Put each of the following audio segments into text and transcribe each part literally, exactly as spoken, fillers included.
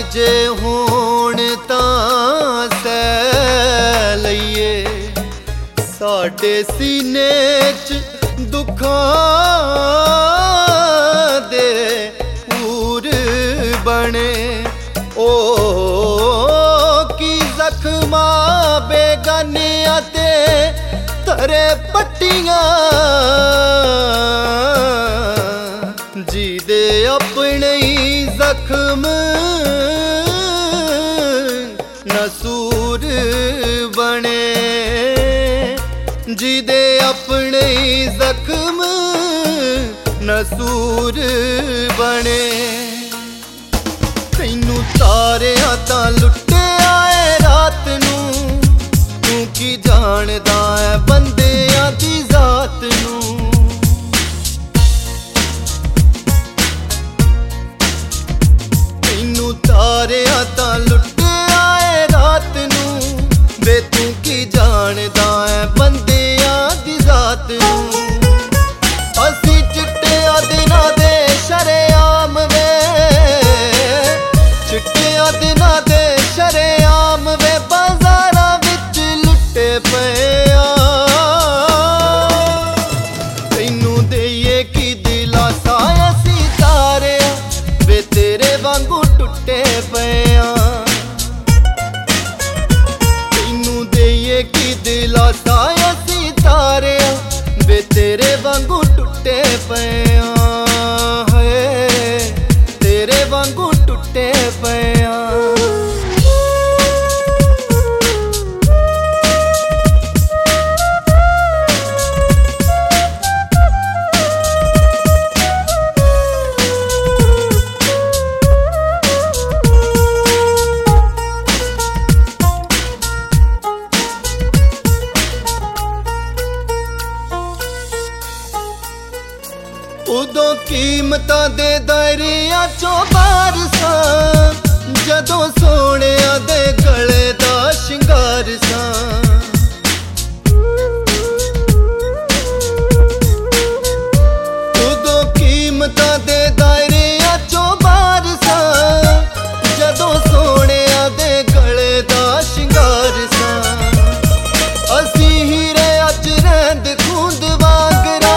जे होण तां सै लईए साडे सीने च दुखां दे पूर बने। ओ की जख्मा बेगानियां ते तरे पट्टियां जी दे अपने ही जख्म नसूर बने। जी दे अपने ही जख्म नसूर बने। तैनू तारिया तां लुटे आए रात नू तू की जानदा है बंदियां दी जात नू। तैनू तारिया तां लुटे आए रात नू वे तू की जानदा है बंदियां दी जात नू। असी चिट्टिया दिना दे शरेआम वे चिट्टिया दिना दे शरेआम वे बाजारा विच लुटे पया। तैनू देइए की दिलासा असी तारे वे तेरे वांगू टुटे पया। तैनू देइए की दिलासा असी तारे वे तेरे वांगू टुटे पया। तेरे वांगू टुटे पया। उदों कीमतां दे दायरियां चों बाहर सां जदों सोहणिया दे गले दा शिंगार सां। उदों कीमतां दे दायरियां चों बाहर सां जदों सोहणिया दे गले दा शिंगार सां। असी हीरे अज रैंद खूंद वांगरा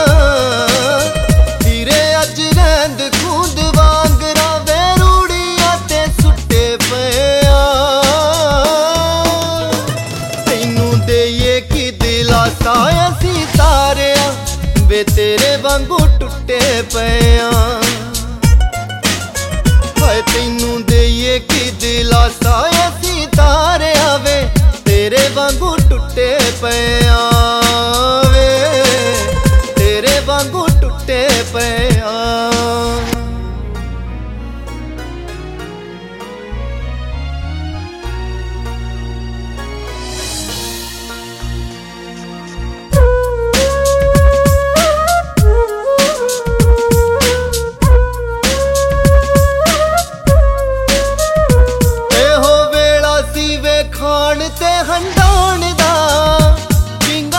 असी तारिया वे तेरे वांगू टुटे पया। हाय तैनू देइए की दिलासा असी तारिया वे तेरे वांगू टुटे पया। वे तेरे वांगू टुटे पया। खाण ते हंडाण दा किंग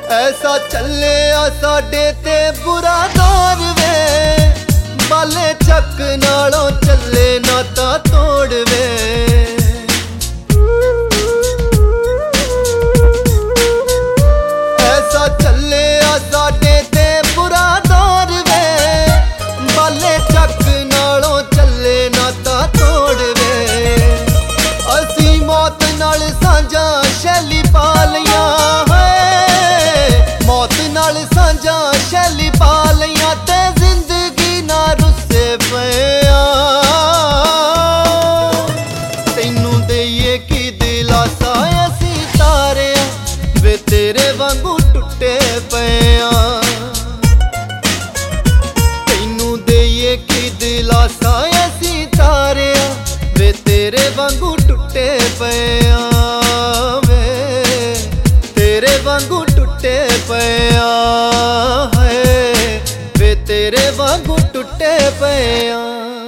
ऐसा चले आ साडे ते बुरा दौर वे, बाले चक नालों चले नाता तोड़ वे। ऐसा चले आ साडे ते बुरा दौर वे, बाले चक नालों चले नाता तोड़ वे। असी मौत नाल सांझा शैली पा लिया है, मौत नाल सांझा शैली पा लिया ते जिंदगी ना रुस्से पिया। तैनू देइए की दिलासा असी तारिया, वे तेरे वांगू टुटे पिया। तैनू देइए की दिलासा असी तारिया, वे तेरे वांगू टुटे पिया। वे तेरे वांगू टुटे पिया है, वे तेरे वांगू टुटे पिया।